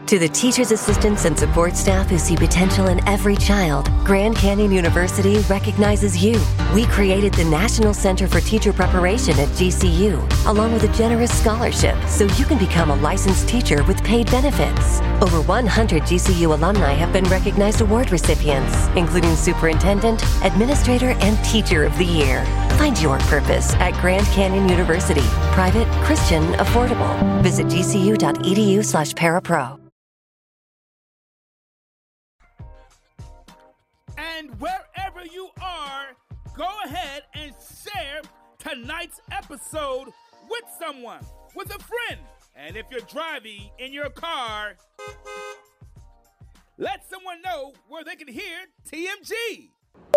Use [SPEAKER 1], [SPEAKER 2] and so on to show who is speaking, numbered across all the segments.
[SPEAKER 1] To the teachers, assistants, and support staff who see potential in every child, Grand Canyon University recognizes you. We created the National Center for Teacher Preparation at GCU, along with a generous scholarship, so you can become a licensed teacher with paid benefits. Over 100 GCU alumni have been recognized award recipients, including Superintendent, Administrator, and Teacher of the Year. Find your purpose at Grand Canyon University. Private, Christian, affordable. Visit gcu.edu/parapro.
[SPEAKER 2] And wherever you are, go ahead and share tonight's episode with someone, with a friend. And if you're driving in your car, let someone know where they can hear TMG.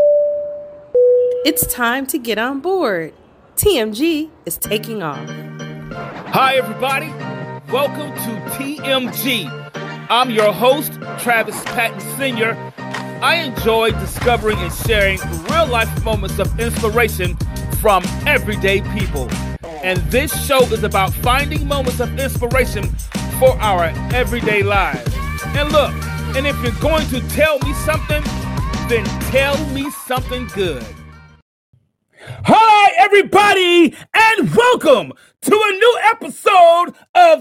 [SPEAKER 3] It's time to get on board. TMG is taking off.
[SPEAKER 2] Hi, everybody. Welcome to TMG. I'm your host, Travis Patton Sr. I enjoy discovering and sharing real-life moments of inspiration from everyday people. And this show is about finding moments of inspiration for our everyday lives. And look, and if you're going to tell me something, then tell me something good. Hi, everybody, and welcome to a new episode of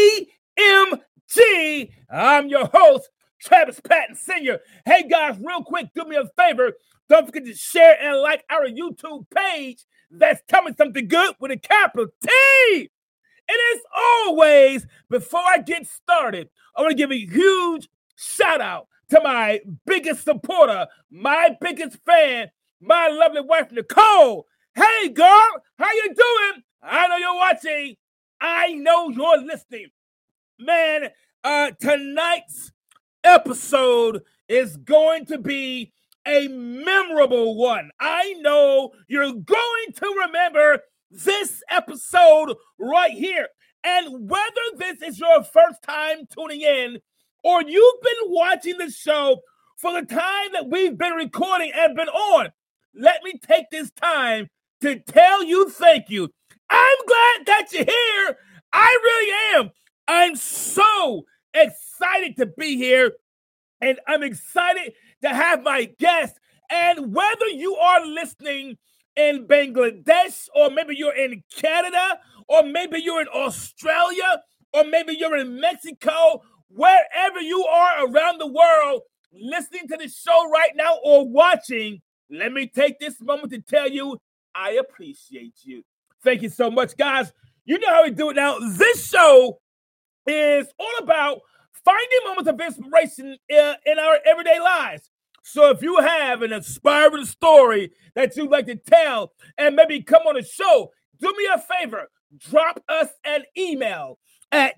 [SPEAKER 2] TMG. I'm your host, Travis Patton Sr. Hey, guys, real quick, do me a favor. Don't forget to share and like our YouTube page. That's Tell Me Something Good with a capital T. And as always, before I get started, I want to give a huge shout out to my biggest supporter, my biggest fan, my lovely wife, Nicole. Hey, girl, how you doing? I know you're watching. I know you're listening. Man, tonight's episode is going to be a memorable one. I know you're going to remember this episode right here. And whether this is your first time tuning in or you've been watching the show for the time that we've been recording and been on, let me take this time to tell you thank you. I'm glad that you're here. I really am. I'm so excited to be here, and I'm excited to have my guest. And whether you are listening in Bangladesh, or maybe you're in Canada, or maybe you're in Australia, or maybe you're in Mexico, wherever you are around the world listening to the show right now or watching, let me take this moment to tell you I appreciate you. Thank you so much, guys. You know how we do it now. This show is all about finding moments of inspiration in our everyday lives. So if you have an inspiring story that you'd like to tell and maybe come on the show, do me a favor. Drop us an email at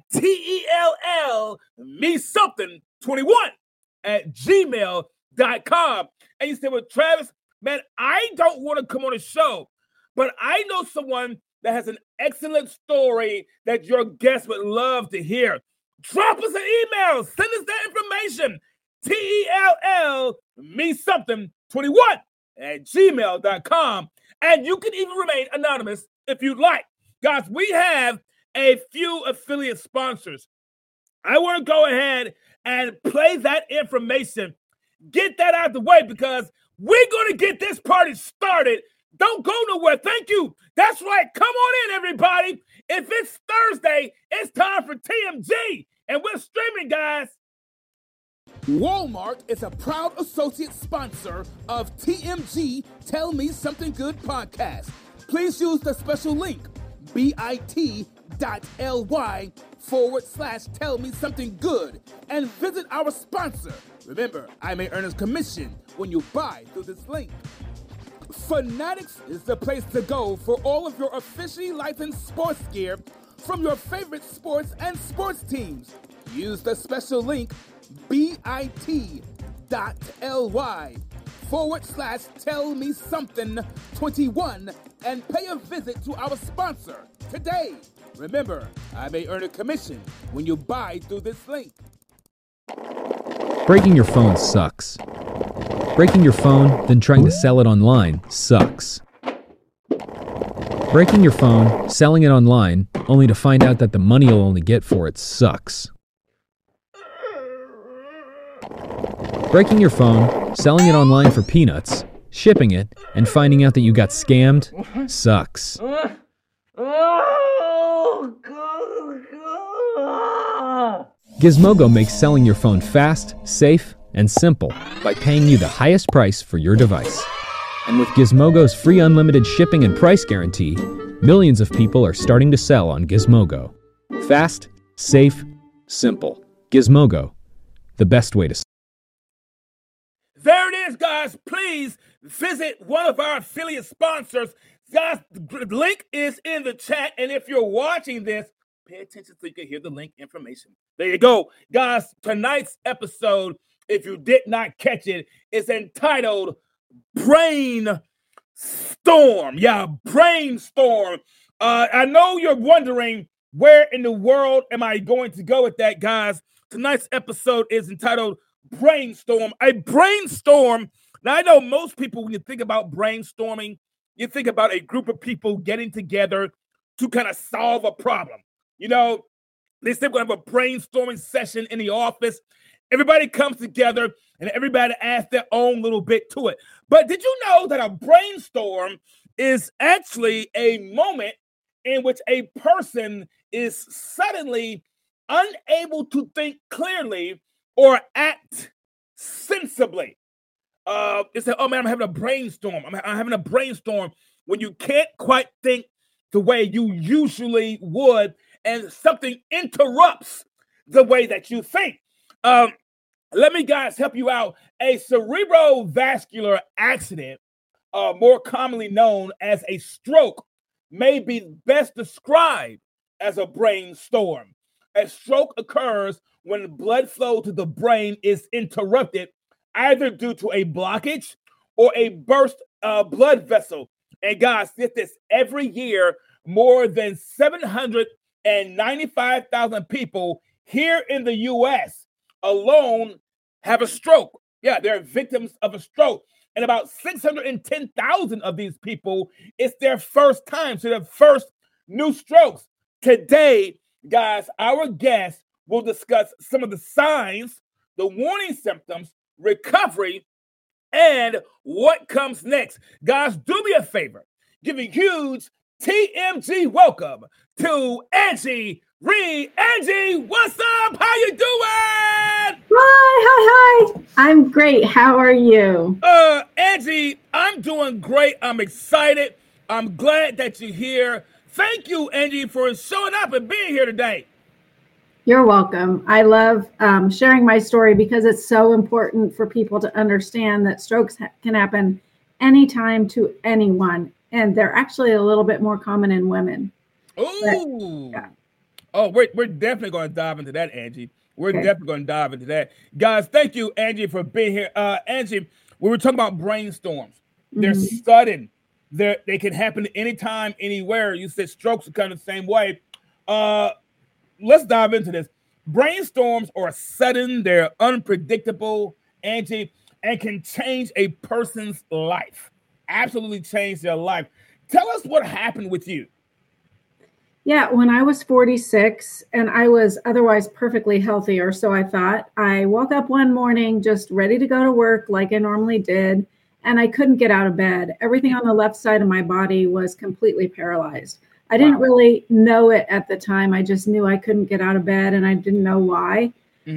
[SPEAKER 2] tellmesomething21@gmail.com. And you say, well, Travis, man, I don't want to come on the show, but I know someone that has an excellent story that your guest would love to hear. Drop us an email. Send us that information. tellmesomething21@gmail.com. And you can even remain anonymous if you'd like. Guys, we have a few affiliate sponsors. I want to go ahead and play that information. Get that out of the way because we're going to get this party started. Don't go nowhere. Thank you. That's right. Come on in, everybody. If it's Thursday, it's time for TMG. And we're streaming, guys. Walmart is a proud associate sponsor of TMG Tell Me Something Good podcast. Please use the special link bit.ly/Tell Me Something Good and visit our sponsor. Remember, I may earn a commission when you buy through this link. Fanatics is the place to go for all of your officially licensed sports gear from your favorite sports and sports teams. Use the special link bit.ly/Tell Me Something 21 and pay a visit to our sponsor today. Remember, I may earn a commission when you buy through this link.
[SPEAKER 4] Breaking your phone sucks. Breaking your phone, then trying to sell it online sucks. Breaking your phone, selling it online, only to find out that the money you'll only get for it sucks. Breaking your phone, selling it online for peanuts, shipping it, and finding out that you got scammed sucks. Gizmodo makes selling your phone fast, safe, and simple by paying you the highest price for your device. And with Gizmodo's free unlimited shipping and price guarantee, millions of people are starting to sell on Gizmodo. Fast, safe, simple. Gizmodo, the best way to sell.
[SPEAKER 2] There it is, guys. Please visit one of our affiliate sponsors. Guys, the link is in the chat. And if you're watching this, pay attention so you can hear the link information. There you go. Guys, tonight's episode, if you did not catch it, is entitled Brainstorm. Yeah, Brainstorm. I know you're wondering, where in the world am I going to go with that, guys? Tonight's episode is entitled Brainstorm. A brainstorm. Now, I know most people, when you think about brainstorming, you think about a group of people getting together to kind of solve a problem. You know, they say we're going to have a brainstorming session in the office. Everybody comes together and everybody adds their own little bit to it. But did you know that a brainstorm is actually a moment in which a person is suddenly unable to think clearly or act sensibly? It's like, oh man, I'm having a brainstorm. I'm having a brainstorm when you can't quite think the way you usually would, and something interrupts the way that you think. Let me, guys, help you out. A cerebrovascular accident, more commonly known as a stroke, may be best described as a brainstorm. A stroke occurs when blood flow to the brain is interrupted, either due to a blockage or a burst blood vessel. And guys, get this, every year, more than 795,000 people here in the U.S. alone have a stroke. Yeah, they're victims of a stroke. And about 610,000 of these people, it's their first time, so their first new strokes. Today, guys, our guest will discuss some of the signs, the warning symptoms, recovery, and what comes next. Guys, do me a favor. Give a huge TMG welcome to Angie Reed. Angie, what's up? How you doing?
[SPEAKER 5] Hi. I'm great. How are you?
[SPEAKER 2] Angie, I'm doing great. I'm excited. I'm glad that you're here. Thank you, Angie, for showing up and being here today.
[SPEAKER 5] You're welcome. I love sharing my story because it's so important for people to understand that strokes can happen anytime to anyone. And they're actually a little bit more common in women.
[SPEAKER 2] Ooh. Yeah. Oh, we're definitely going to dive into that, Angie. We're definitely going to dive into that. Guys, thank you, Angie, for being here. Angie, we were talking about brainstorms. They're sudden. They can happen anytime, anywhere. You said strokes are kind of the same way. Let's dive into this. Brainstorms are sudden, they're unpredictable, Angie, and can change a person's life. Absolutely change their life. Tell us what happened with you.
[SPEAKER 5] Yeah, when I was 46 and I was otherwise perfectly healthy, or so I thought, I woke up one morning just ready to go to work like I normally did, and I couldn't get out of bed. Everything on the left side of my body was completely paralyzed. I didn't really know it at the time. I just knew I couldn't get out of bed and I didn't know why.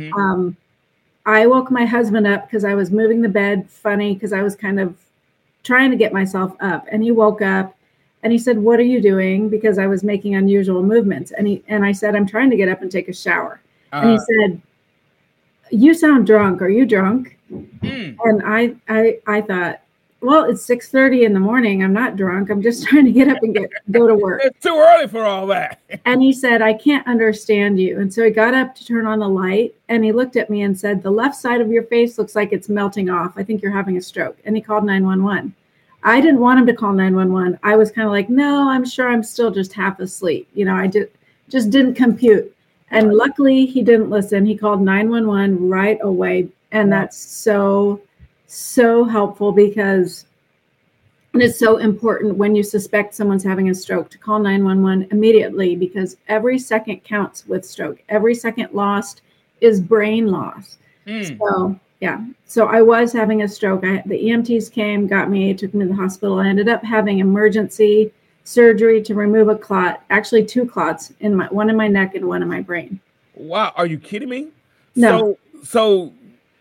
[SPEAKER 5] I woke my husband up because I was moving the bed funny because I was kind of trying to get myself up. And he woke up and he said, "What are you doing?" Because I was making unusual movements. And I said, "I'm trying to get up and take a shower." And he said, "You sound drunk. Are you drunk?" And I thought, well, it's 6:30 in the morning. I'm not drunk. I'm just trying to get up and go to work.
[SPEAKER 2] It's too early for all that.
[SPEAKER 5] And he said, "I can't understand you." And so he got up to turn on the light and he looked at me and said, "The left side of your face looks like it's melting off. I think you're having a stroke." And he called 911. I didn't want him to call 911. I was kind of like, no, I'm sure I'm still just half asleep. You know, I just didn't compute. And luckily he didn't listen. He called 911 right away. And that's so helpful because it's so important when you suspect someone's having a stroke to call 911 immediately, because every second counts with stroke. Every second lost is brain loss. So, yeah. So I was having a stroke. The EMTs came, got me, took me to the hospital. I ended up having emergency surgery to remove a clot, actually 2 clots, one in my neck and one in my brain.
[SPEAKER 2] Wow. Are you kidding me?
[SPEAKER 5] No.
[SPEAKER 2] So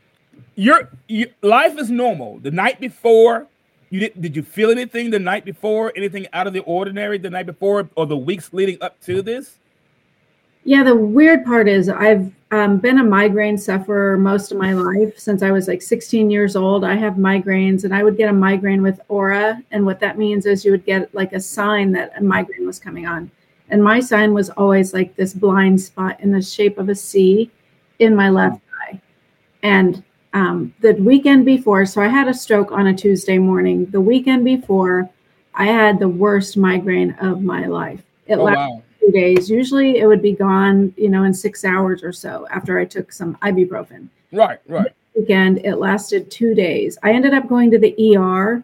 [SPEAKER 2] your life is normal. The night before, did you feel anything the night before? Anything out of the ordinary the night before or the weeks leading up to this?
[SPEAKER 5] Yeah, the weird part is I've been a migraine sufferer most of my life. Since I was like 16 years old, I have migraines, and I would get a migraine with aura. And what that means is you would get like a sign that a migraine was coming on. And my sign was always like this blind spot in the shape of a C in my left eye. And the weekend before, so I had a stroke on a Tuesday morning. The weekend before, I had the worst migraine of my life. It lasted 2 days. Usually it would be gone, in 6 hours or so after I took some ibuprofen.
[SPEAKER 2] Right.
[SPEAKER 5] This weekend, it lasted 2 days. I ended up going to the ER.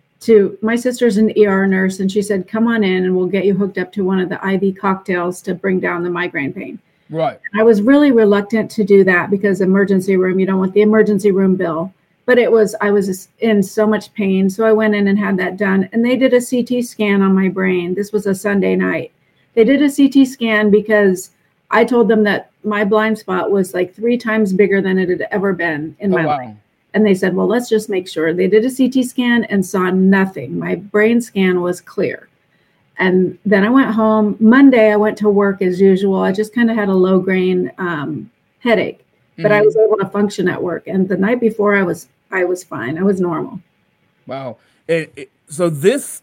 [SPEAKER 5] My sister's an ER nurse, and she said, come on in and we'll get you hooked up to one of the IV cocktails to bring down the migraine pain.
[SPEAKER 2] Right.
[SPEAKER 5] I was really reluctant to do that because emergency room, you don't want the emergency room bill. But I was in so much pain. So I went in and had that done. And they did a CT scan on my brain. This was a Sunday night. They did a CT scan because I told them that my blind spot was like 3 times bigger than it had ever been in my life. And they said, well, let's just make sure. They did a CT scan and saw nothing. My brain scan was clear. And then I went home. Monday, I went to work as usual. I just kind of had a low-grade headache, but I was able to function at work. And the night before, I was fine. I was normal.
[SPEAKER 2] Wow. So this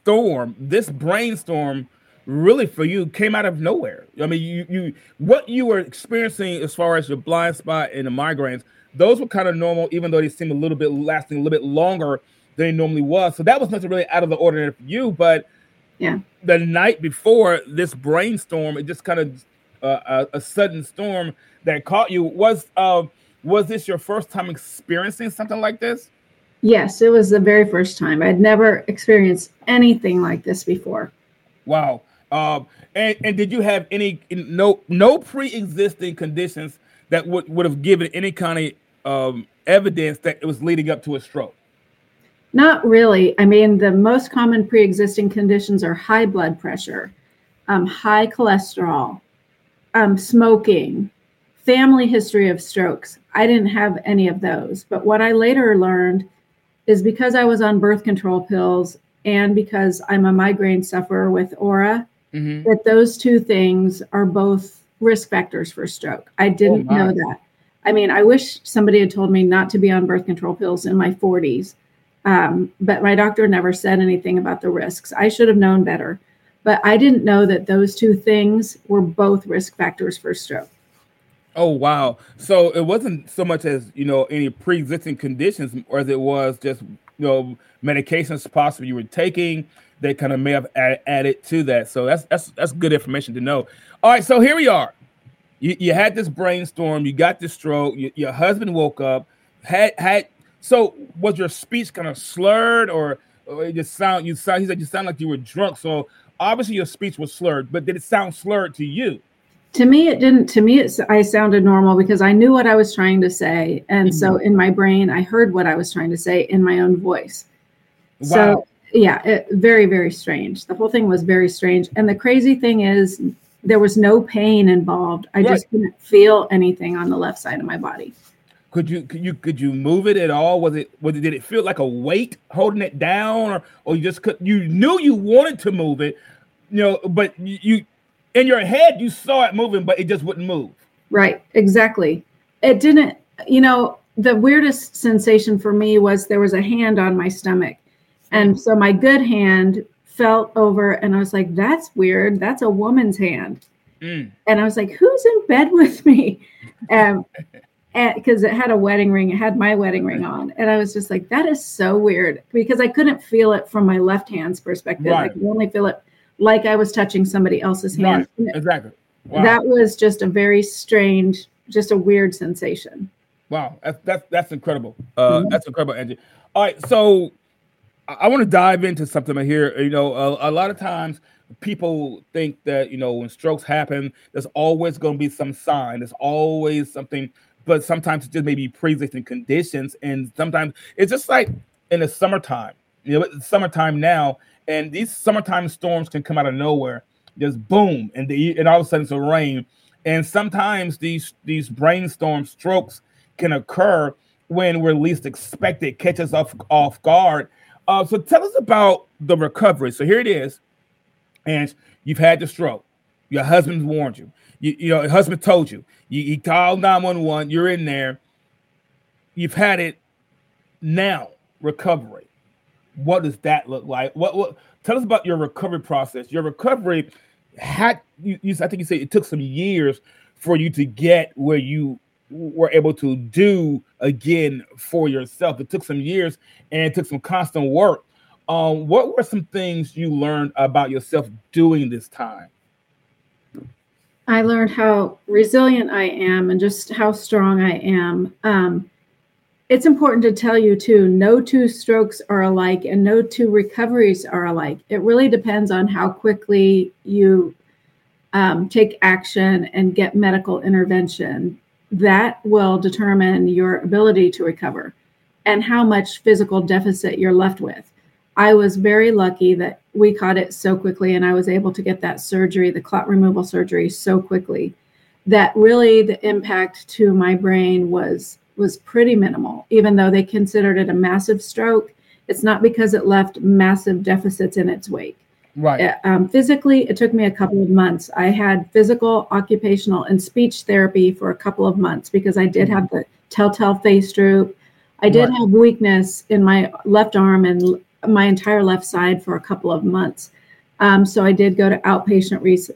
[SPEAKER 2] brainstorm, really for you came out of nowhere. I mean, what you were experiencing as far as your blind spot and the migraines, those were kind of normal, even though they seemed lasting a little bit longer than it normally was. So that was nothing really out of the ordinary for you, but
[SPEAKER 5] yeah,
[SPEAKER 2] the night before this brainstorm, it just kind of a sudden storm that caught you. Was this your first time experiencing something like this?
[SPEAKER 5] Yes, it was the very first time. I'd never experienced anything like this before.
[SPEAKER 2] Wow. And did you have no pre-existing conditions that would have given any kind of evidence that it was leading up to a stroke?
[SPEAKER 5] Not really. I mean, the most common pre-existing conditions are high blood pressure, high cholesterol, smoking, family history of strokes. I didn't have any of those. But what I later learned is because I was on birth control pills and because I'm a migraine sufferer with aura, that those 2 things are both risk factors for stroke. I didn't know that. I mean, I wish somebody had told me not to be on birth control pills in my 40s. But my doctor never said anything about the risks. I should have known better. But I didn't know that those 2 things were both risk factors for stroke.
[SPEAKER 2] Oh, wow. So it wasn't so much as, any pre-existing conditions, or as it was just, medications possibly you were taking that kind of may have added to that. So that's good information to know. All right. So here we are. You had this brainstorm, you got this stroke, your husband woke up, so was your speech kind of slurred or it just he said you sound like you were drunk. So obviously your speech was slurred, but did it sound slurred to you?
[SPEAKER 5] To me, it didn't. To me, I sounded normal because I knew what I was trying to say. And so in my brain, I heard what I was trying to say in my own voice. Wow. So yeah, very, very strange. The whole thing was very strange. And the crazy thing is there was no pain involved. I just couldn't feel anything on the left side of my body.
[SPEAKER 2] Could you move it at all? Did it feel like a weight holding it down, or you knew you wanted to move it, but you in your head you saw it moving, but it just wouldn't move. Right,
[SPEAKER 5] exactly. It didn't. The weirdest sensation for me was there was a hand on my stomach, and so my good hand felt over, and I was like, "That's weird. That's a woman's hand." And I was like, "Who's in bed with me?" Because it had a wedding ring. It had my wedding ring on. And I was just like, that is so weird because I couldn't feel it from my left hand's perspective. Right. I could only feel it like I was touching somebody else's hand.
[SPEAKER 2] Right. Exactly.
[SPEAKER 5] Wow. That was just a very strange, just a weird sensation.
[SPEAKER 2] Wow. That's incredible. That's incredible, Angie. All right. So I want to dive into something here. A lot of times people think that, when strokes happen, there's always going to be some sign. There's always something but sometimes it's just maybe pre-existing conditions, and sometimes it's just like in the summertime. It's summertime now, and these summertime storms can come out of nowhere, just boom, and all of a sudden it's a rain. And sometimes these brainstorm strokes can occur when we're least expected, catch us off guard. So tell us about the recovery. So here it is, and you've had the stroke. Your husband warned you. Your husband told you. You called 911. You're in there. You've had it. Now, recovery. What does that look like? What? Tell us about your recovery process. Your recovery I think you said it took some years for you to get where you were able to do again for yourself. It took some years and it took some constant work. What were some things you learned about yourself doing this time?
[SPEAKER 5] I learned how resilient I am and just how strong I am. It's important to tell you too, no two strokes are alike and no two recoveries are alike. It really depends on how quickly you take action and get medical intervention. That will determine your ability to recover and how much physical deficit you're left with. I was very lucky that we caught it so quickly and I was able to get that surgery, the clot removal surgery, so quickly that really the impact to my brain was pretty minimal. Even though they considered it a massive stroke, it's not because it left massive deficits in its wake.
[SPEAKER 2] Right.
[SPEAKER 5] Physically, it took me a couple of months. I had physical, occupational, and speech therapy for a couple of months because I did have the telltale face droop. I did have weakness in my left arm and my entire left side for a couple of months. So I did go to outpatient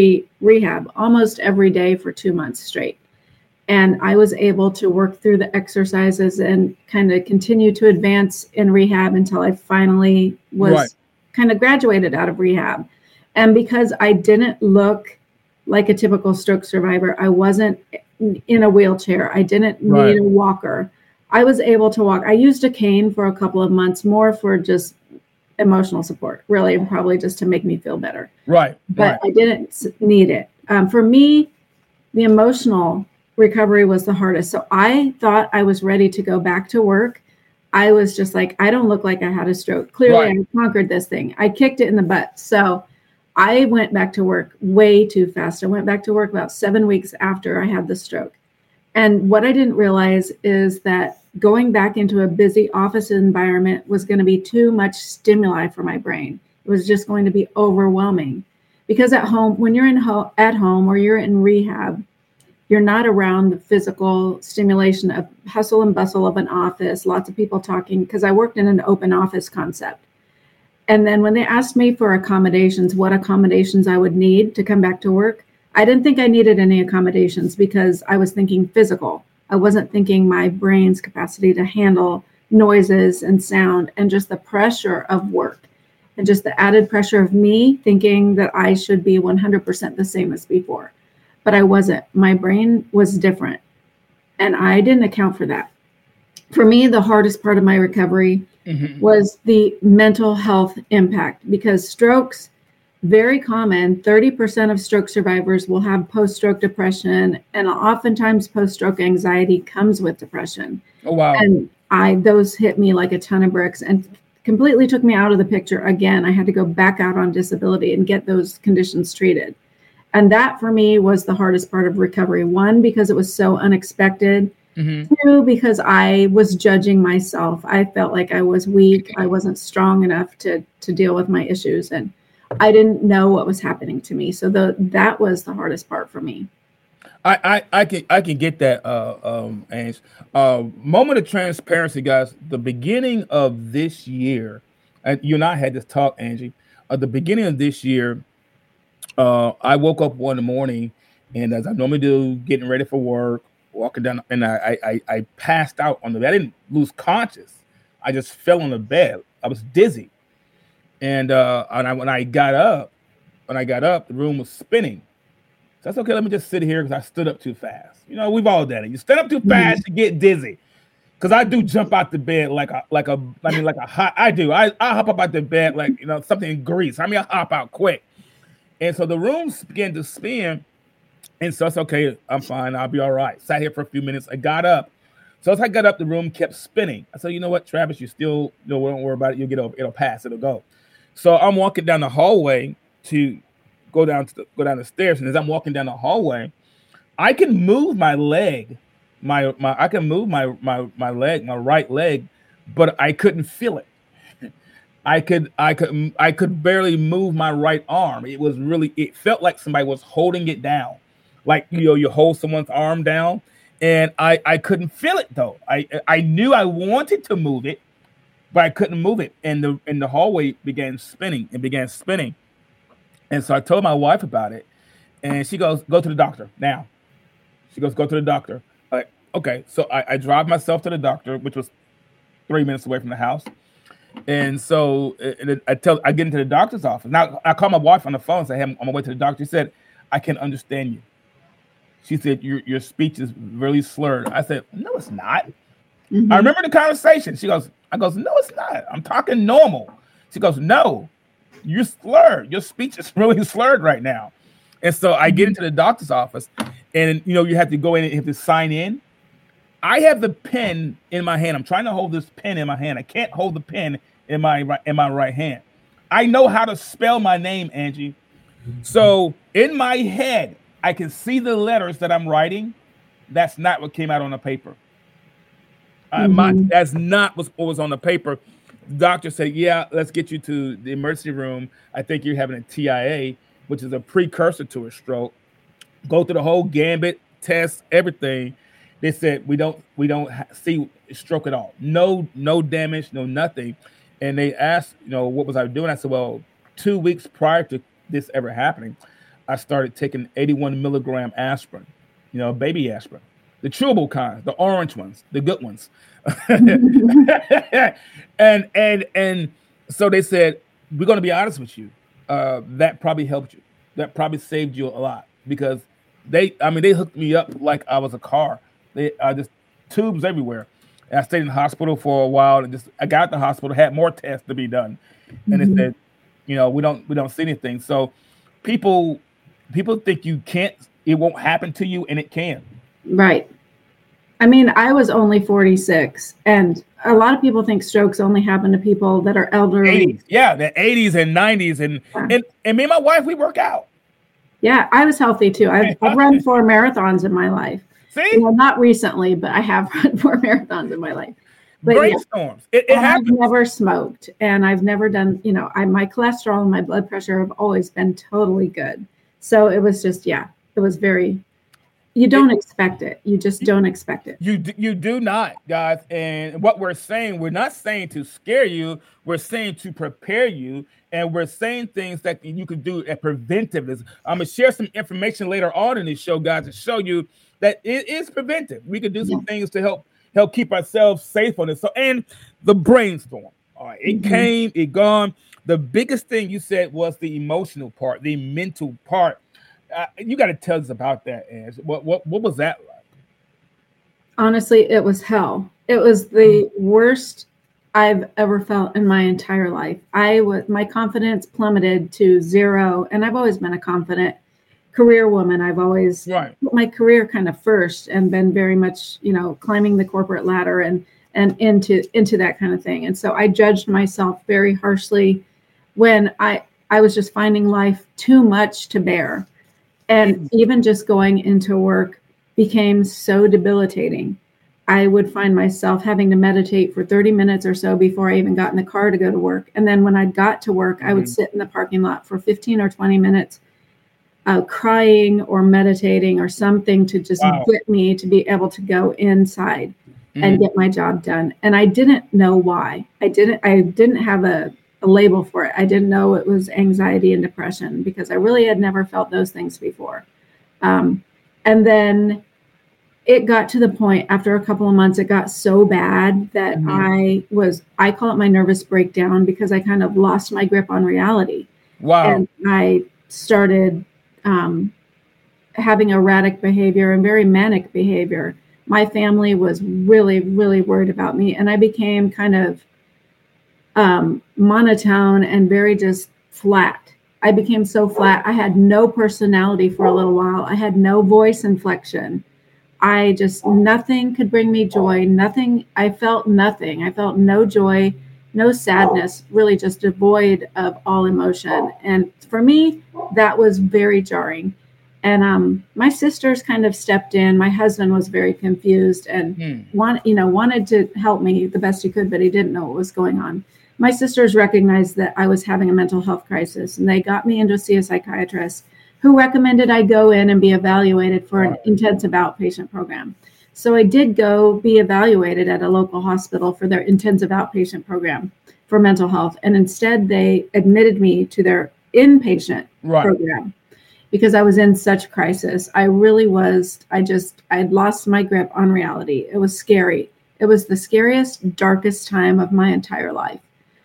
[SPEAKER 5] rehab almost every day for 2 months straight. And I was able to work through the exercises and kind of continue to advance in rehab until I finally was kind of graduated out of rehab. And because I didn't look like a typical stroke survivor, I wasn't in a wheelchair. I didn't need a walker. I was able to walk. I used a cane for a couple of months, more for just emotional support, really, and probably just to make me feel better.
[SPEAKER 2] Right.
[SPEAKER 5] But I didn't need it. For me, the emotional recovery was the hardest. So I thought I was ready to go back to work. I was just like, I don't look like I had a stroke. Clearly, I conquered this thing. I kicked it in the butt. So I went back to work way too fast. I went back to work about 7 weeks after I had the stroke. And what I didn't realize is that going back into a busy office environment was going to be too much stimuli for my brain. It was just going to be overwhelming. Because at home, when you're at home or you're in rehab, you're not around the physical stimulation of hustle and bustle of an office, lots of people talking, because I worked in an open office concept. And then when they asked me for accommodations, what accommodations I would need to come back to work, I didn't think I needed any accommodations because I was thinking physical. I wasn't thinking my brain's capacity to handle noises and sound and just the pressure of work and just the added pressure of me thinking that I should be 100% the same as before. But I wasn't. My brain was different. And I didn't account for that. For me, the hardest part of my recovery was the mental health impact because strokes, very common. 30% of stroke survivors will have post-stroke depression, and oftentimes post-stroke anxiety comes with depression.
[SPEAKER 2] Oh, wow.
[SPEAKER 5] And those hit me like a ton of bricks and completely took me out of the picture. Again, I had to go back out on disability and get those conditions treated. And that for me was the hardest part of recovery. One, because it was so unexpected. Two, because I was judging myself. I felt like I was weak. I wasn't strong enough to deal with my issues. And I didn't know what was happening to me. So that was the hardest part for me.
[SPEAKER 2] I can get that, Ange. Moment of transparency, guys. The beginning of this year, and you and I had this talk, Angie. At the beginning of this year, I woke up one morning, and as I normally do, getting ready for work, walking down, and I passed out on the bed. I didn't lose conscious. I just fell on the bed. I was dizzy, and when I got up, the room was spinning. So that's okay. Let me just sit here because I stood up too fast. You know, we've all done it. You stand up too fast, you get dizzy. Because I do jump out the bed like a hot. I do. I hop up out the bed like something in grease. I hop out quick. And so the room began to spin, And so it's okay. I'm fine. I'll be all right. Sat here for a few minutes. I got up. So as I got up, the room kept spinning. I said, you know what, Travis, you still, don't worry about it. You'll get over. It'll pass. It'll go. So I'm walking down the hallway to go down the stairs. And as I'm walking down the hallway, I can move my leg. I can move my leg, my right leg, but I couldn't feel it. I could barely move my right arm. It felt like somebody was holding it down. Like, you hold someone's arm down, and I couldn't feel it though. I knew I wanted to move it, but I couldn't move it. And the hallway began spinning. And so I told my wife about it, and she goes, "Go to the doctor now." She goes, "Go to the doctor." Like, okay. So I drive myself to the doctor, which was 3 minutes away from the house. And so I get into the doctor's office. Now I call my wife on the phone and say, "Hey, I'm on my way to the doctor." She said, "I can't understand you." She said, your speech is really slurred. I said, "No, it's not." Mm-hmm. I remember the conversation. I goes, "No, it's not. I'm talking normal." She goes, "No, you're slurred. Your speech is really slurred right now." And so I get into the doctor's office, and you have to go in and you have to sign in. I have the pen in my hand. I'm trying to hold this pen in my hand. I can't hold the pen in my right hand. I know how to spell my name, Angie. So in my head, I can see the letters that I'm writing. That's not what came out on the paper. That's not what was on the paper. The doctor said, "Yeah, let's get you to the emergency room. I think you're having a TIA, which is a precursor to a stroke. Go through the whole gambit, test, everything." They said, we don't see stroke at all. No damage, no nothing. And they asked, what was I doing? I said, well, 2 weeks prior to this ever happening, I started taking 81 milligram aspirin, baby aspirin, the chewable kind, the orange ones, the good ones. and so they said, we're going to be honest with you. That probably helped you. That probably saved you a lot, because they hooked me up like I was a car. They just tubes everywhere. And I stayed in the hospital for a while, and I got to the hospital, had more tests to be done, and they said, we don't see anything. So people think it won't happen to you, and it can.
[SPEAKER 5] Right. I mean, I was only 46, and a lot of people think strokes only happen to people that are elderly.
[SPEAKER 2] 80s. Yeah, the 80s and 90s, and me and my wife, we work out. Yeah,
[SPEAKER 5] I was healthy too. I've run 4 marathons in my life.
[SPEAKER 2] See?
[SPEAKER 5] Not recently, but I have run 4 marathons in my life. But
[SPEAKER 2] brainstorms. It happens.
[SPEAKER 5] I've never smoked, and I've never done, my cholesterol and my blood pressure have always been totally good. So it was just, it was very, you don't expect it. You just don't expect it.
[SPEAKER 2] You do not, guys. And what we're saying, we're not saying to scare you. We're saying to prepare you. And we're saying things that you can do at preventive. I'm going to share some information later on in this show, guys, to show you that it is preventive. We can do some things to help keep ourselves safe on this. So, and the brainstorm. All right, it came, it gone. The biggest thing you said was the emotional part, the mental part. You got to tell us about that, Ange. What was that like?
[SPEAKER 5] Honestly, it was hell. It was the worst I've ever felt in my entire life. My confidence plummeted to 0, and I've always been a confident career woman. I've always put my career kind of first and been very much, climbing the corporate ladder and into that kind of thing. And so I judged myself very harshly when I was just finding life too much to bear. And even just going into work became so debilitating. I would find myself having to meditate for 30 minutes or so before I even got in the car to go to work. And then when I got to work, I would sit in the parking lot for 15 or 20 minutes, crying or meditating or something to just get me to be able to go inside and get my job done. And I didn't know why. I didn't have a label for it. I didn't know it was anxiety and depression, because I really had never felt those things before. And then it got to the point after a couple of months, it got so bad that I call it my nervous breakdown, because I kind of lost my grip on reality.
[SPEAKER 2] Wow.
[SPEAKER 5] And I started having erratic behavior and very manic behavior. My family was really, really worried about me, and I became kind of monotone and very just flat. I became so flat. I had no personality for a little while. I had no voice inflection. Nothing could bring me joy. Nothing. I felt nothing. I felt no joy, no sadness, really just devoid of all emotion. And for me, that was very jarring. And my sisters kind of stepped in. My husband was very confused and wanted to help me the best he could, but he didn't know what was going on. My sisters recognized that I was having a mental health crisis, and they got me in to see a psychiatrist who recommended I go in and be evaluated for an intensive outpatient program. So I did go be evaluated at a local hospital for their intensive outpatient program for mental health. And instead, they admitted me to their inpatient program because I was in such crisis. I really was. I'd lost my grip on reality. It was scary. It was the scariest, darkest time of my entire life.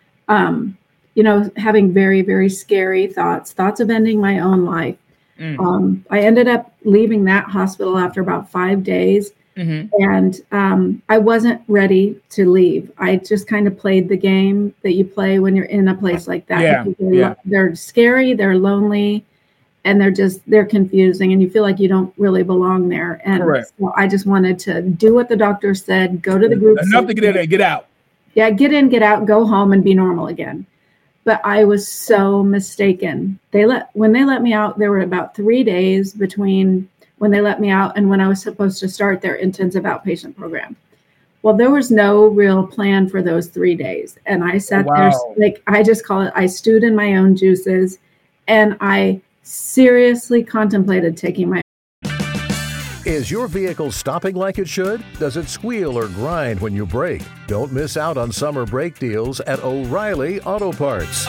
[SPEAKER 5] Having very, very scary thoughts of ending my own life. I ended up leaving that hospital after about 5 days. And I wasn't ready to leave. I just kind of played the game that you play when you're in a place like that. They're scary, they're lonely, and they're confusing, and you feel like you don't really belong there. And so I just wanted to do what the doctor said, go to the group.
[SPEAKER 2] Enough to get in and get out.
[SPEAKER 5] Yeah, get in, get out, go home and be normal again. But I was so mistaken. When they let me out, there were about 3 days between when they let me out and when I was supposed to start their intensive outpatient program. Well, there was no real plan for those 3 days. And I sat there, like I just call it, I stewed in my own juices, and I seriously contemplated taking my.
[SPEAKER 6] Is your vehicle stopping like it should? Does it squeal or grind when you brake? Don't miss out on summer brake deals at O'Reilly Auto Parts.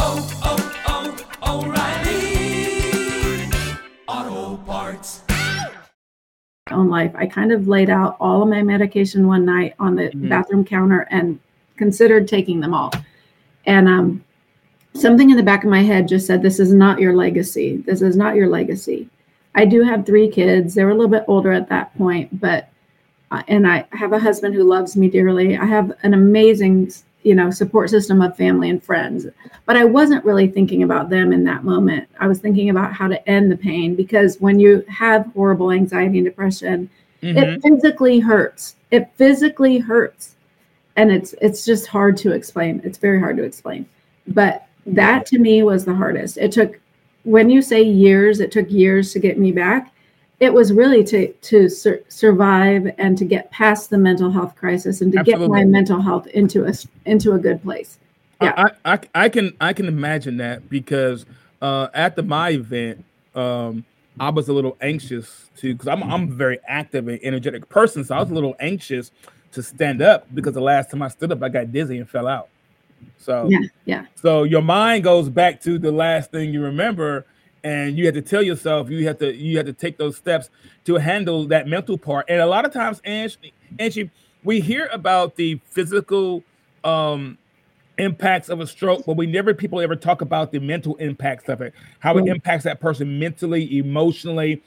[SPEAKER 7] O'Reilly Auto Parts.
[SPEAKER 5] Own life. I kind of laid out all of my medication one night on the bathroom counter and considered taking them all. And something in the back of my head just said, this is not your legacy. This is not your legacy. I do have 3 kids. They were a little bit older at that point, but and I have a husband who loves me dearly. I have an amazing, support system of family and friends, but I wasn't really thinking about them in that moment. I was thinking about how to end the pain, because when you have horrible anxiety and depression, it physically hurts. It physically hurts. And it's just hard to explain. It's very hard to explain. But that to me was the hardest. It took, when you say years, it took years to get me back. It was really to survive and to get past the mental health crisis and to get my mental health into a good place. Yeah,
[SPEAKER 2] I can imagine that, because at my event, I was a little anxious because I'm a very active and energetic person, so I was a little anxious to stand up, because the last time I stood up, I got dizzy and fell out. So yeah. So your mind goes back to the last thing you remember, and you have to tell yourself you have to take those steps to handle that mental part. And a lot of times, Angie, we hear about the physical impacts of a stroke, but people ever talk about the mental impacts of it, how it impacts that person mentally, emotionally.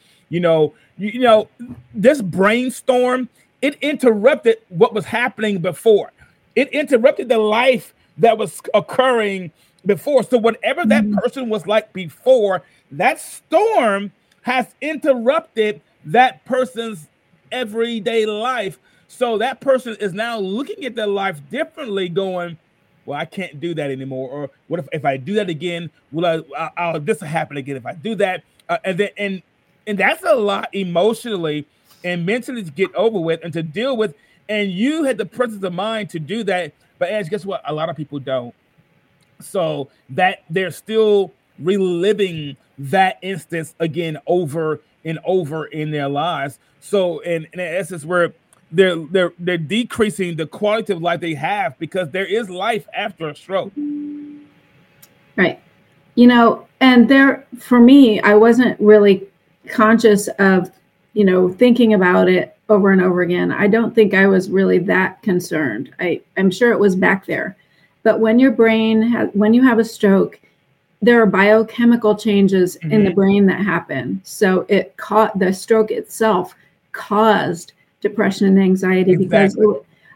[SPEAKER 2] This brainstorm, it interrupted what was happening before. It interrupted the life that was occurring before. So whatever that person was like before, that storm has interrupted that person's everyday life. So that person is now looking at their life differently, going, well, I can't do that anymore. Or what if I do that again, this will happen again if I do that. And that's a lot emotionally and mentally to get over with and to deal with. And you had the presence of mind to do that. But Ange, guess what? A lot of people don't. So that they're still reliving that instance again over and over in their lives. So in essence, where they're decreasing the quality of life they have, because there is life after a stroke.
[SPEAKER 5] Right. And for me, I wasn't really conscious of, thinking about it over and over again. I don't think I was really that concerned. I'm sure it was back there. But when your brain when you have a stroke, there are biochemical changes in the brain that happen. So the stroke itself caused depression and anxiety, because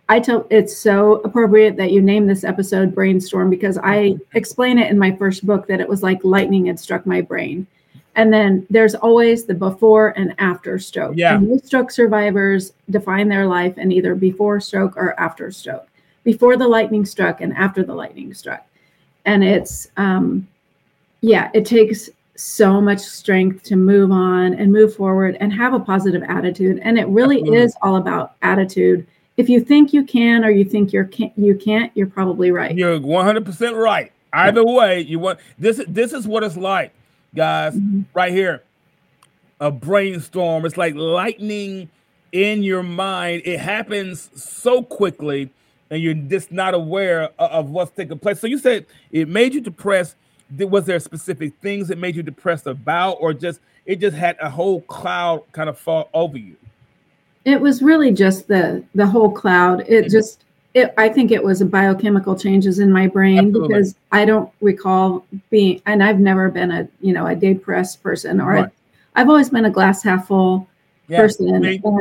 [SPEAKER 5] I tell it's so appropriate that you name this episode Brainstorm, because I explain it in my first book that it was like lightning had struck my brain. And then there's always the before and after stroke.
[SPEAKER 2] Yeah.
[SPEAKER 5] And most stroke survivors define their life in either before stroke or after stroke, before the lightning struck and after the lightning struck. And it's, it takes so much strength to move on and move forward and have a positive attitude. And it really is all about attitude. If you think you can or you think you can't, you're probably right.
[SPEAKER 2] You're 100% right. Either way, you want this is what it's like, guys, right here. A brainstorm. It's like lightning in your mind. It happens so quickly and you're just not aware of what's taking place. So you said it made you depressed. Was there specific things that made you depressed about, or it just had a whole cloud kind of fall over you?
[SPEAKER 5] It was really just the whole cloud. I think it was biochemical changes in my brain. Absolutely. Because I don't recall being, and I've never been a depressed person, or right. I've always been a glass half full person.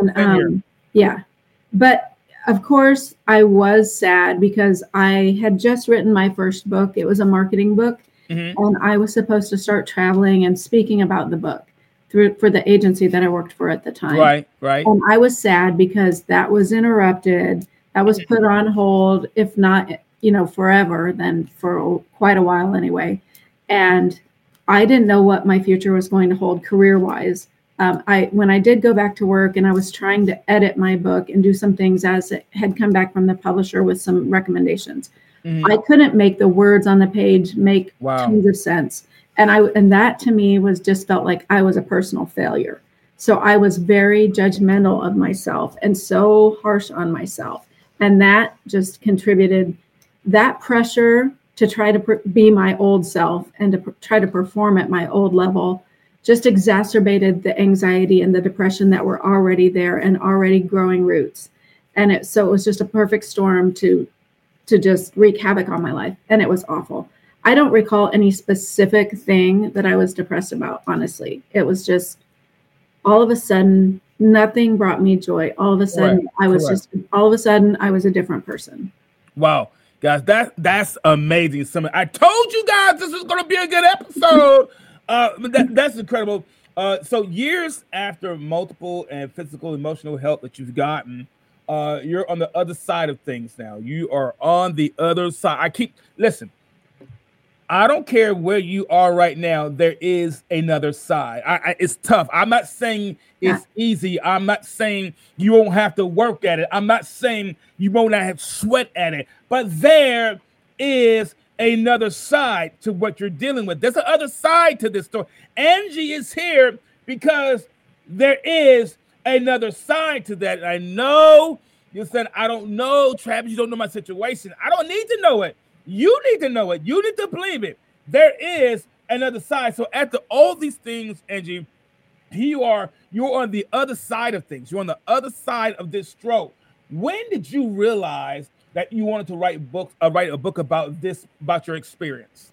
[SPEAKER 5] But of course I was sad because I had just written my first book. It was a marketing book, and I was supposed to start traveling and speaking about the book for the agency that I worked for at the time.
[SPEAKER 2] Right.
[SPEAKER 5] And I was sad because that was interrupted. That was put on hold, if not, forever, then for quite a while anyway. And I didn't know what my future was going to hold career-wise. When I did go back to work and I was trying to edit my book and do some things as it had come back from the publisher with some recommendations, I couldn't make the words on the page make tons of sense. And that to me just felt like I was a personal failure. So I was very judgmental of myself and so harsh on myself. And that just contributed, that pressure to try to be my old self and to try to perform at my old level just exacerbated the anxiety and the depression that were already there and already growing roots. And so it was just a perfect storm to just wreak havoc on my life. And it was awful. I don't recall any specific thing that I was depressed about, honestly. It was just all of a sudden, nothing brought me joy. All of a sudden, I was a different person.
[SPEAKER 2] Wow. Guys, that's amazing. I told you guys this was going to be a good episode. That's incredible. So years after multiple and physical, emotional help that you've gotten, you're on the other side of things now. You are on the other side. Listen, I don't care where you are right now. There is another side. It's tough. I'm not saying it's easy. I'm not saying you won't have to work at it. I'm not saying you won't have sweat at it. But there is another side to what you're dealing with. There's another side to this story. Angie is here because there is another side to that. I know you said, I don't know, Travis, you don't know my situation. I don't need to know it. You need to know it. You need to believe it. There is another side. So after all these things, Angie, you're on the other side of things. You're on the other side of this stroke. When did you realize that you wanted to write a book about your experience?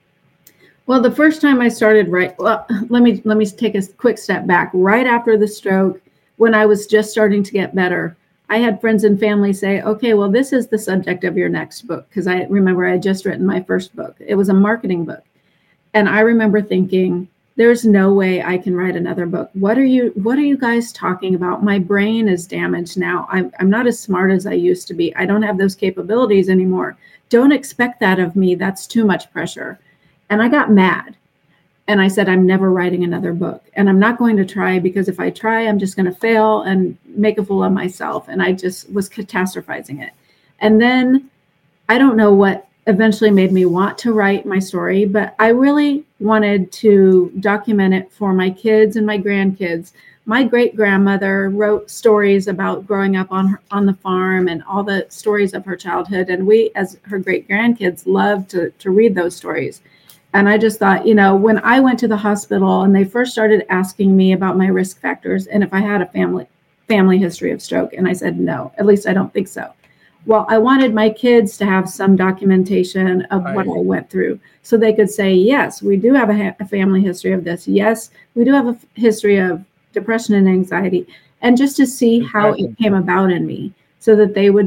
[SPEAKER 5] Well, the first time I started let me take a quick step back. Right after the stroke, when I was just starting to get better, I had friends and family say, okay, well, this is the subject of your next book. Because I remember I had just written my first book. It was a marketing book. And I remember thinking, there's no way I can write another book. What are you guys talking about? My brain is damaged now. I'm not as smart as I used to be. I don't have those capabilities anymore. Don't expect that of me. That's too much pressure. And I got mad. And I said, I'm never writing another book. And I'm not going to try, because if I try, I'm just going to fail and make a fool of myself. And I just was catastrophizing it. And then I don't know what eventually made me want to write my story, but I really wanted to document it for my kids and my grandkids. My great-grandmother wrote stories about growing up on the farm and all the stories of her childhood. And we, as her great-grandkids, loved to read those stories. And I just thought, when I went to the hospital and they first started asking me about my risk factors and if I had a family history of stroke, and I said, no, at least I don't think so. Well, I wanted my kids to have some documentation of what I went through so they could say, yes, we do have a family history of this. Yes, we do have a history of depression and anxiety. And just to see how it came about in me so that they would,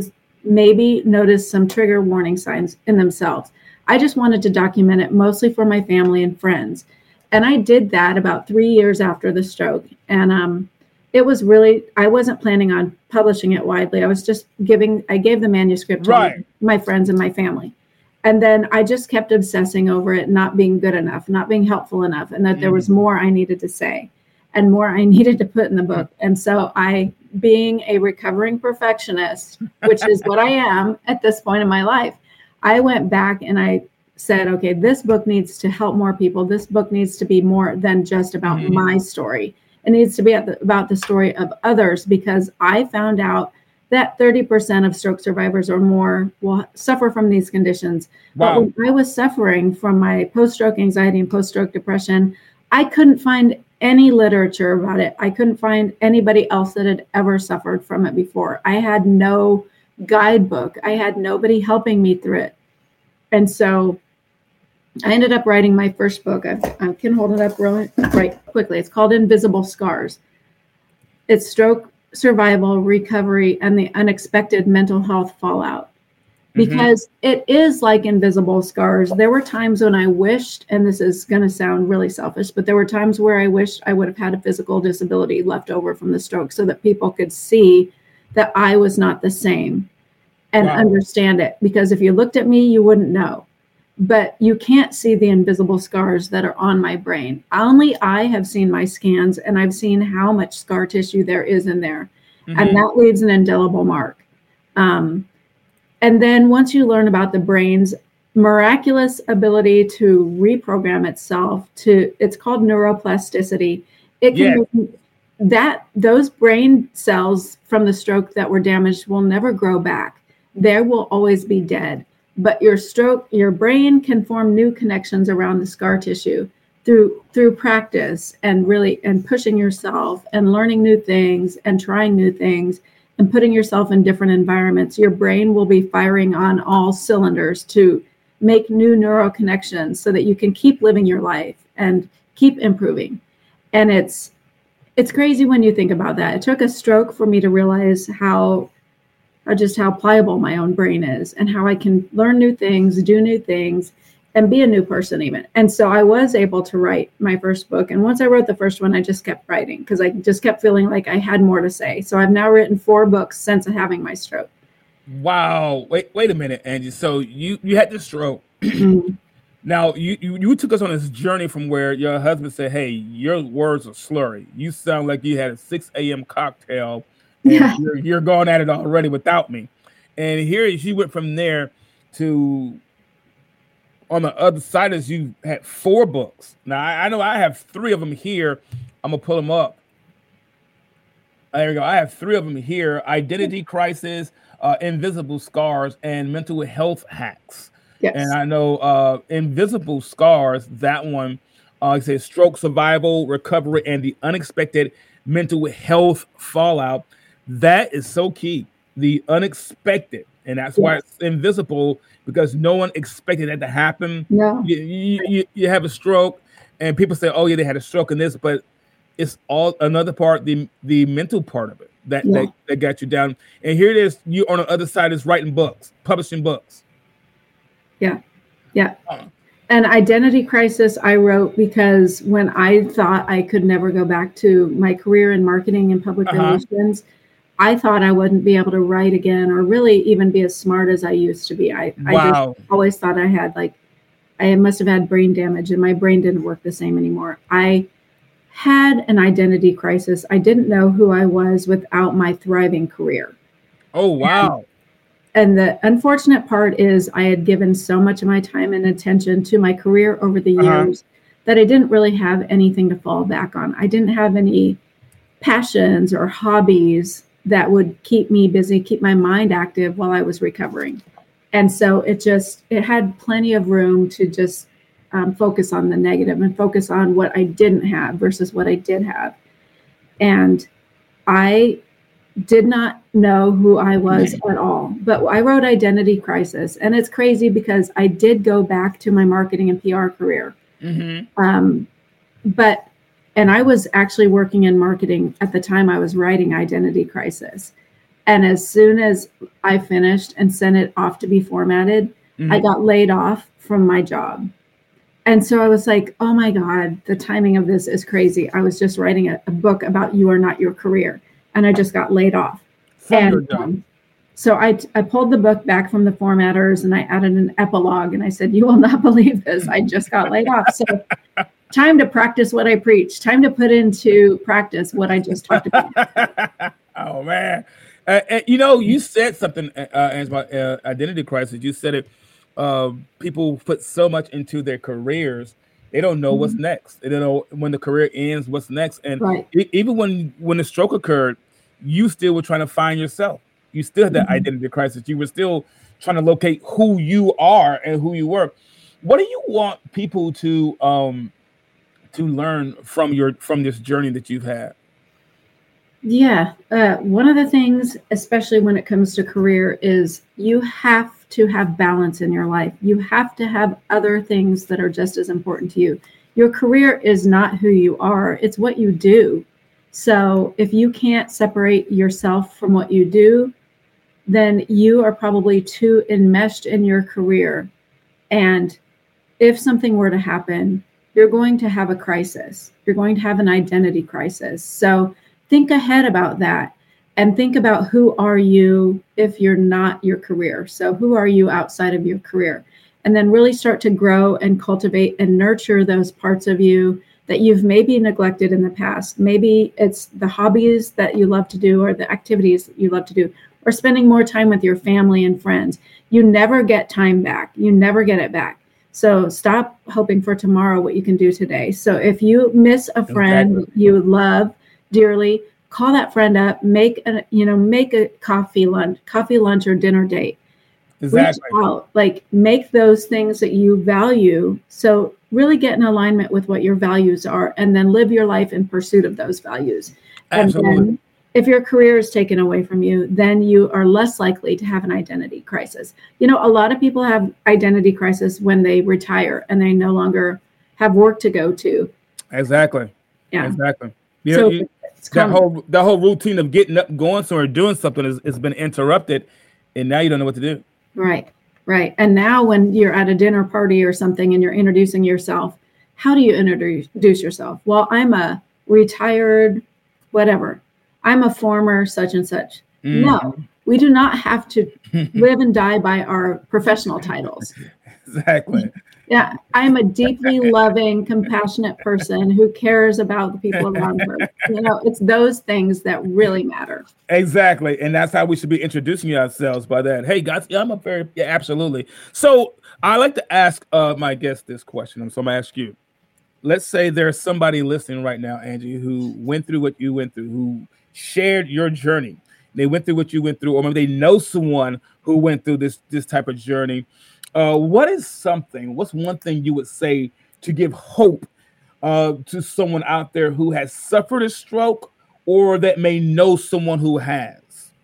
[SPEAKER 5] maybe notice some trigger warning signs in themselves. I just wanted to document it mostly for my family and friends. And I did that about 3 years after the stroke. And it was really, I wasn't planning on publishing it widely. I was just I gave the manuscript to my friends and my family. And then I just kept obsessing over it, not being good enough, not being helpful enough, and that there was more I needed to say and more I needed to put in the book. And so being a recovering perfectionist, which is what I am at this point in my life, I went back and I said, okay, this book needs to help more people. This book needs to be more than just about my story. It needs to be about the story of others, because I found out that 30% of stroke survivors or more will suffer from these conditions. Wow. But when I was suffering from my post-stroke anxiety and post-stroke depression, I couldn't find any literature about it. I couldn't find anybody else that had ever suffered from it before. I had no guidebook. I had nobody helping me through it. And so I ended up writing my first book. I can hold it up right quickly. It's called Invisible Scars. It's stroke survival, recovery, and the unexpected mental health fallout. Because it is like invisible scars. There were times when I wished, and this is going to sound really selfish, but there were times where I wished I would have had a physical disability left over from the stroke so that people could see that I was not the same and understand it. Because if you looked at me, you wouldn't know. But you can't see the invisible scars that are on my brain. Only I have seen my scans, and I've seen how much scar tissue there is in there. And that leaves an indelible mark. And then once you learn about the brain's miraculous ability to reprogram itself it's called neuroplasticity. It can those brain cells from the stroke that were damaged will never grow back. They will always be dead. But your brain can form new connections around the scar tissue through practice and pushing yourself and learning new things and trying new things and putting yourself in different environments. Your brain will be firing on all cylinders to make new neural connections so that you can keep living your life and keep improving. And it's crazy when you think about that. It took a stroke for me to realize how pliable my own brain is and how I can learn new things, do new things, and be a new person even. And so I was able to write my first book. And once I wrote the first one, I just kept writing because I just kept feeling like I had more to say. So I've now written 4 books since having my stroke.
[SPEAKER 2] Wow. Wait a minute, Angie. So you had the stroke. Now you took us on this journey from where your husband said, hey, your words are slurry. You sound like you had a 6 a.m. cocktail. And you're going at it already without me. And here she went from there to on the other side as you had 4 books. Now I know I have 3 of them here. I'm gonna pull them up. There we go. I have 3 of them here: Identity Crisis, Invisible Scars, and Mental Health Hacks. Yes. And I know Invisible Scars, that one, it says stroke survival, recovery, and the unexpected mental health fallout. That is so key. The unexpected. And that's why it's invisible, because no one expected that to happen. No. You have a stroke and people say, oh, yeah, they had a stroke in this, but it's all another part, the mental part of it that got you down. And here it is. You on the other side is writing books, publishing books. Yeah. Yeah.
[SPEAKER 5] And Identity Crisis I wrote because when I thought I could never go back to my career in marketing and public relations, I thought I wouldn't be able to write again or really even be as smart as I used to be. I just always thought I had I must have had brain damage and my brain didn't work the same anymore. I had an identity crisis. I didn't know who I was without my thriving career.
[SPEAKER 2] Oh, wow.
[SPEAKER 5] And the unfortunate part is I had given so much of my time and attention to my career over the years that I didn't really have anything to fall back on. I didn't have any passions or hobbies that would keep me busy, keep my mind active while I was recovering. And so it had plenty of room to just focus on the negative and focus on what I didn't have versus what I did have. And I did not know who I was at all, but I wrote Identity Crisis. And it's crazy because I did go back to my marketing and PR career. And I was actually working in marketing at the time I was writing Identity Crisis. And as soon as I finished and sent it off to be formatted, I got laid off from my job. And so I was like, oh my God, the timing of this is crazy. I was just writing a book about You Are Not Your Career, and I just got laid off. So I pulled the book back from the formatters and I added an epilogue and I said, you will not believe this. I just got laid off. So time to practice what I preach. Time to put into practice what I just talked about.
[SPEAKER 2] Oh, man. You said something, about identity crisis. You said it. People put so much into their careers, they don't know what's next. They don't know when the career ends, what's next. And even when the stroke occurred, you still were trying to find yourself. You still had that identity crisis. You were still trying to locate who you are and who you were. What do you want people to learn from this journey that you've had?
[SPEAKER 5] Yeah. One of the things, especially when it comes to career, is you have to have balance in your life. You have to have other things that are just as important to you. Your career is not who you are. It's what you do. So if you can't separate yourself from what you do, then you are probably too enmeshed in your career. And if something were to happen, you're going to have a crisis. You're going to have an identity crisis. So think ahead about that and think about who are you if you're not your career. So who are you outside of your career? And then really start to grow and cultivate and nurture those parts of you that you've maybe neglected in the past. Maybe it's the hobbies that you love to do or the activities that you love to do, or spending more time with your family and friends. You never get time back. You never get it back. So stop hoping for tomorrow what you can do today. So if you miss a friend you love dearly, call that friend up, make a coffee lunch or dinner date. Reach out, make those things that you value. So really get in alignment with what your values are and then live your life in pursuit of those values. Absolutely. And then if your career is taken away from you, then you are less likely to have an identity crisis. A lot of people have identity crisis when they retire and they no longer have work to go to.
[SPEAKER 2] Exactly.
[SPEAKER 5] Yeah.
[SPEAKER 2] Exactly.
[SPEAKER 5] So
[SPEAKER 2] that whole routine of getting up, going somewhere, doing something has been interrupted, and now you don't know what to do.
[SPEAKER 5] Right. And now when you're at a dinner party or something and you're introducing yourself, how do you introduce yourself? Well, I'm a retired whatever. I'm a former such and such. No, we do not have to live and die by our professional titles.
[SPEAKER 2] Exactly.
[SPEAKER 5] Yeah, I'm a deeply loving, compassionate person who cares about the people around her. It's those things that really matter.
[SPEAKER 2] Exactly. And that's how we should be introducing ourselves by that. Hey, guys, absolutely. So I like to ask my guest this question. So I'm going to ask you. Let's say there's somebody listening right now, Angie, who went through what you went through, who shared your journey. They went through what you went through, or maybe they know someone who went through this type of journey. What's one thing you would say to give hope to someone out there who has suffered a stroke or that may know someone who has?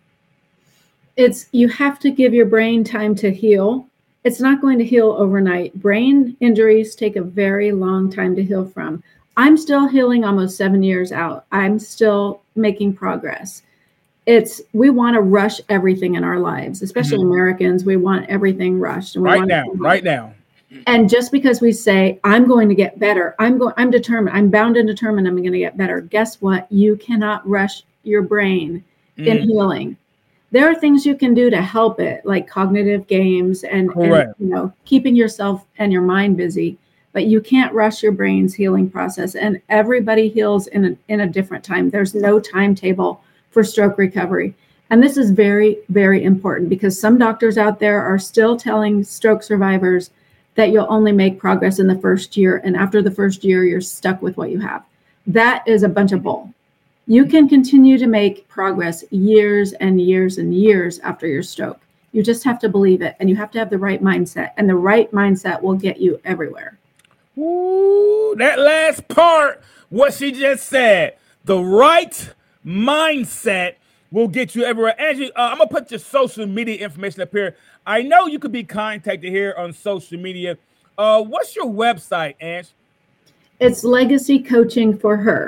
[SPEAKER 5] You have to give your brain time to heal. It's not going to heal overnight. Brain injuries take a very long time to heal from. I'm still healing almost 7 years out. I'm still making progress. We want to rush everything in our lives, especially Americans. We want everything rushed. And
[SPEAKER 2] right now.
[SPEAKER 5] And just because we say, I'm going to get better, I'm determined, I'm bound and determined I'm going to get better. Guess what? You cannot rush your brain in healing. There are things you can do to help it, like cognitive games and keeping yourself and your mind busy. But you can't rush your brain's healing process. And everybody heals in a different time. There's no timetable for stroke recovery. And this is very, very important because some doctors out there are still telling stroke survivors that you'll only make progress in the first year. And after the first year, you're stuck with what you have. That is a bunch of bull. You can continue to make progress years and years and years after your stroke. You just have to believe it. And you have to have the right mindset. And the right mindset will get you everywhere.
[SPEAKER 2] Ooh, that last part, what she just said, the right mindset will get you everywhere. Angie, I'm going to put your social media information up here. I know you could be contacted here on social media. What's your website, Ange?
[SPEAKER 5] It's Legacy Coaching for Her.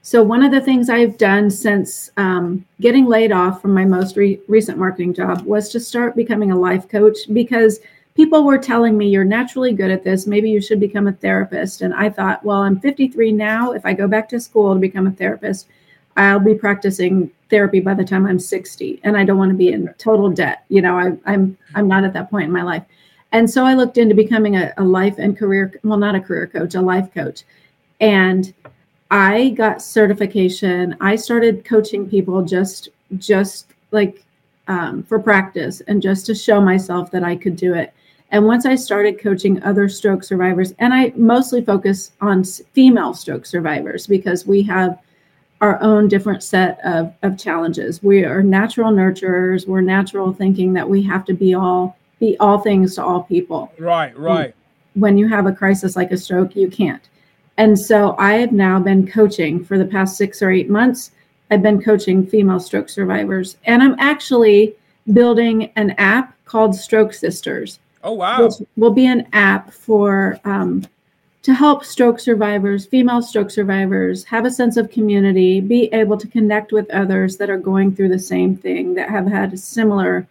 [SPEAKER 5] So one of the things I've done since getting laid off from my most recent marketing job was to start becoming a life coach, because people were telling me, you're naturally good at this. Maybe you should become a therapist. And I thought, well, I'm 53 now. If I go back to school to become a therapist, I'll be practicing therapy by the time I'm 60. And I don't want to be in total debt. I'm not at that point in my life. And so I looked into becoming a life and career, well, not a career coach, a life coach. And I got certification. I started coaching people just like for practice and just to show myself that I could do it. And once I started coaching other stroke survivors, and I mostly focus on female stroke survivors because we have our own different set of challenges. We are natural nurturers. We're natural thinking that we have to be all things to all people.
[SPEAKER 2] Right.
[SPEAKER 5] When you have a crisis like a stroke, you can't. And so I have now been coaching for the past 6 or 8 months. I've been coaching female stroke survivors, and I'm actually building an app called Stroke Sisters.
[SPEAKER 2] Oh, wow.
[SPEAKER 5] Which will be an app for to help stroke survivors, female stroke survivors, have a sense of community, be able to connect with others that are going through the same thing, that have had similar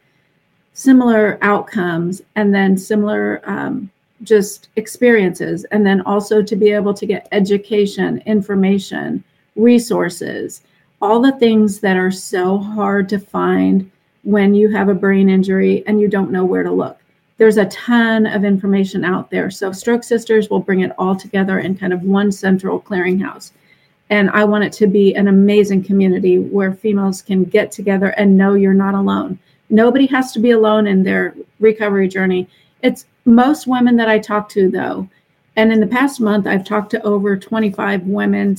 [SPEAKER 5] outcomes, and then similar just experiences, and then also to be able to get education, information, resources, all the things that are so hard to find when you have a brain injury and you don't know where to look. There's a ton of information out there. So Stroke Sisters will bring it all together in kind of one central clearinghouse. And I want it to be an amazing community where females can get together and know you're not alone. Nobody has to be alone in their recovery journey. It's most women that I talk to, though. And in the past month, I've talked to over 25 women,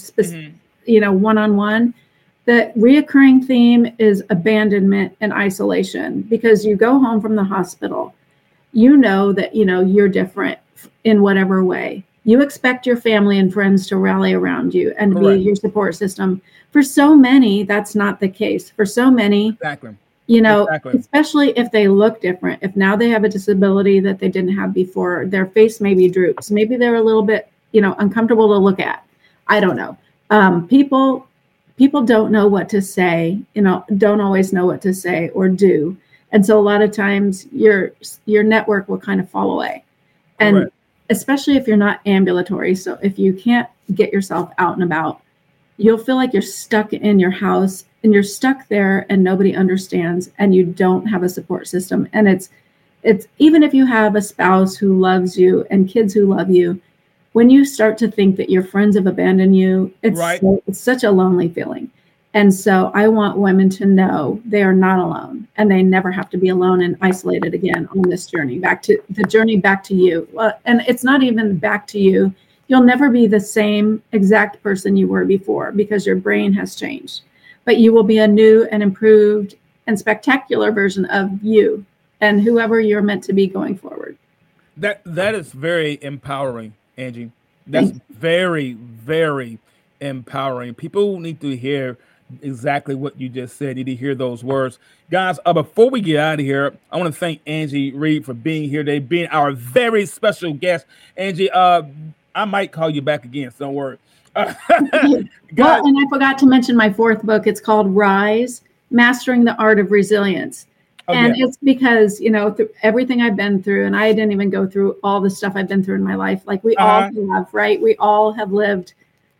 [SPEAKER 5] one-on-one. The reoccurring theme is abandonment and isolation, because you go home from the hospital, you know that, you're different in whatever way. You expect your family and friends to rally around you and
[SPEAKER 2] Correct.
[SPEAKER 5] be your support system. For so many, that's not the case. For so many,
[SPEAKER 2] Exactly. Exactly.
[SPEAKER 5] Especially if they look different, if now they have a disability that they didn't have before, their face maybe droops. Maybe they're a little bit, uncomfortable to look at. I don't know. People don't know what to say, don't always know what to say or do. And so a lot of times your network will kind of fall away. And
[SPEAKER 2] Correct.
[SPEAKER 5] especially if you're not ambulatory. So if you can't get yourself out and about, you'll feel like you're stuck in your house and you're stuck there and nobody understands and you don't have a support system. And it's even if you have a spouse who loves you and kids who love you, when you start to think that your friends have abandoned you, it's such a lonely feeling. And so I want women to know they are not alone and they never have to be alone and isolated again on this journey back to you. And it's not even back to you. You'll never be the same exact person you were before because your brain has changed, but you will be a new and improved and spectacular version of you and whoever you're meant to be going forward.
[SPEAKER 2] That is very empowering, Angie. That's very, very empowering. People need to hear exactly what you just said. Need to hear those words. Guys, before we get out of here, I want to thank Angie Reed for being here today, being our very special guest. Angie, I might call you back again, so don't worry.
[SPEAKER 5] Well, and I forgot to mention my fourth book. It's called Rise, Mastering the Art of Resilience. Okay. And it's because, through everything I've been through, and I didn't even go through all the stuff I've been through in my life. Like we all have, right? We all have lived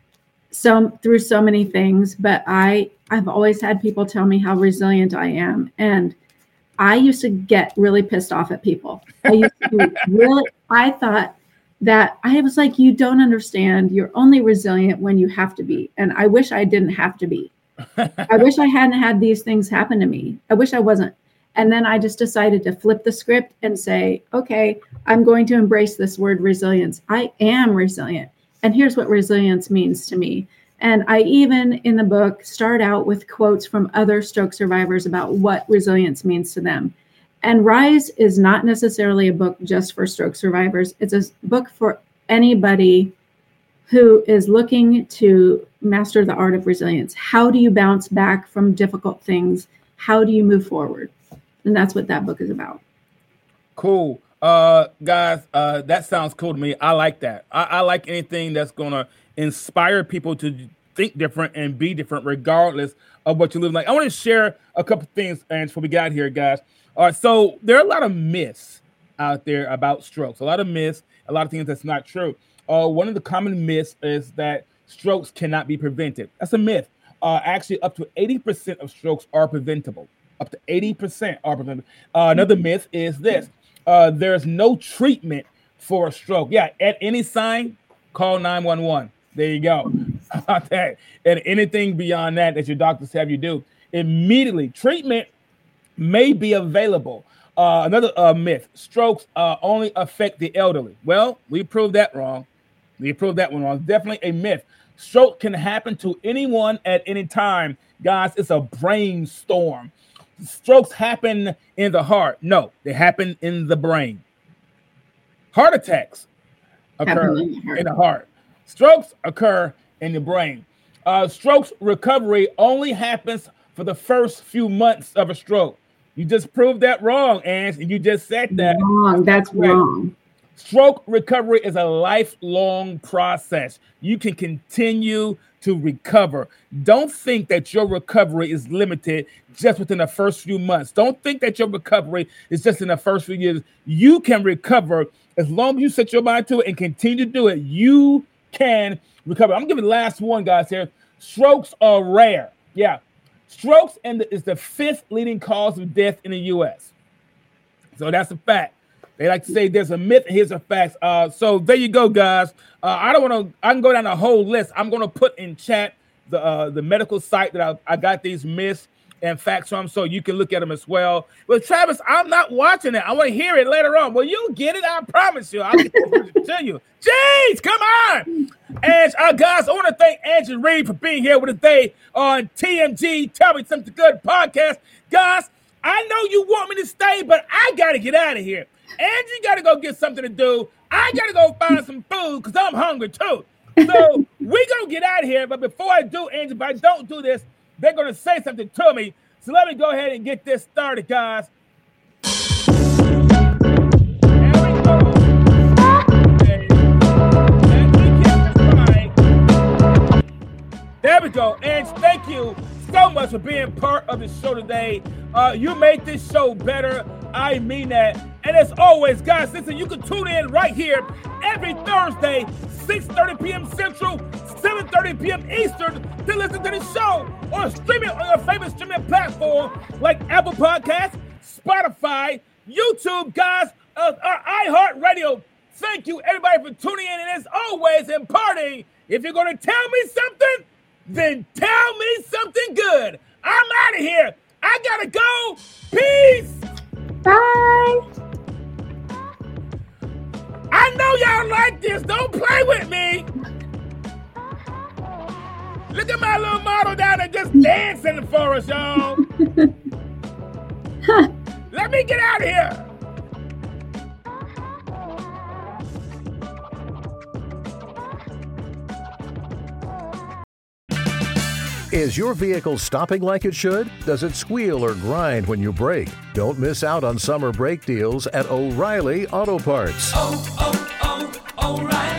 [SPEAKER 5] through so many things, but I've always had people tell me how resilient I am. And I used to get really pissed off at people. I thought that I was like, you don't understand. You're only resilient when you have to be. And I wish I didn't have to be. I wish I hadn't had these things happen to me. I wish I wasn't. And then I just decided to flip the script and say, okay, I'm going to embrace this word resilience. I am resilient. And here's what resilience means to me. And I even in the book start out with quotes from other stroke survivors about what resilience means to them. And Rise is not necessarily a book just for stroke survivors. It's a book for anybody who is looking to master the art of resilience. How do you bounce back from difficult things? How do you move forward? And that's what that book is about.
[SPEAKER 2] Cool. Guys, that sounds cool to me. I like that. I like anything that's going to inspire people to think different and be different regardless of what you live like. I want to share a couple things, and before we got here, guys. All right, so there are a lot of myths out there about strokes. A lot of myths, a lot of things that's not true. One of the common myths is that strokes cannot be prevented. That's a myth. Actually, up to 80% of strokes are preventable. Up to 80% are preventable. Another myth is this. There's no treatment for a stroke. Yeah, at any sign, call 911. There you go. How about that? And anything beyond that your doctors have you do, immediately treatment may be available. Another myth, strokes only affect the elderly. Well, we proved that wrong. We proved that one wrong. It's definitely a myth. Stroke can happen to anyone at any time. Guys, it's a brainstorm. Strokes happen in the heart. No, they happen in the brain. Heart attacks occur in the heart. Strokes occur in the brain. Strokes recovery only happens for the first few months of a stroke. You just proved that wrong, Ange, and you just said that.
[SPEAKER 5] Wrong. That's wrong.
[SPEAKER 2] Stroke recovery is a lifelong process. You can continue to recover. Don't think that your recovery is limited just within the first few months. Don't think that your recovery is just in the first few years. You can recover as long as you set your mind to it and continue to do it. You can recover. I'm giving the last one, guys, here. Strokes are rare. Yeah. Strokes is the 5th leading cause of death in the U.S. So that's a fact. They like to say there's a myth, and here's a fact. So there you go, guys. I can go down the whole list. I'm going to put in chat the medical site that I got these myths and facts from, so you can look at them as well. But Travis, I'm not watching it. I want to hear it later on. Well, you'll get it. I promise you. I'll get it to you. Jeez, come on. And guys, I want to thank Angie Reed for being here with us today on TMG Tell Me Something Good podcast. Guys, I know you want me to stay, but I got to get out of here. Angie got to go get something to do. I got to go find some food because I'm hungry too. So we're going to get out of here. But before I do, Angie, if I don't do this, they're going to say something to me. So let me go ahead and get this started, guys. There we go. Okay. Let me get this right. There we go. And thank you so much for being part of the show today. You make this show better. I mean that. And as always, guys, listen, you can tune in right here every Thursday, 6:30 p.m. Central, 7:30 p.m. Eastern to listen to the show or stream it on your favorite streaming platform like Apple Podcasts, Spotify, YouTube, guys, iHeartRadio. Thank you, everybody, for tuning in. And as always, imparting, if you're going to tell me something, then tell me something good. I'm out of here. I got to go. Peace.
[SPEAKER 5] Bye.
[SPEAKER 2] I know y'all like this. Don't play with me. Look at my little model down there just dancing for us, y'all. Let me get out of here.
[SPEAKER 6] Is your vehicle stopping like it should? Does it squeal or grind when you brake? Don't miss out on summer brake deals at O'Reilly Auto Parts.
[SPEAKER 7] O'Reilly.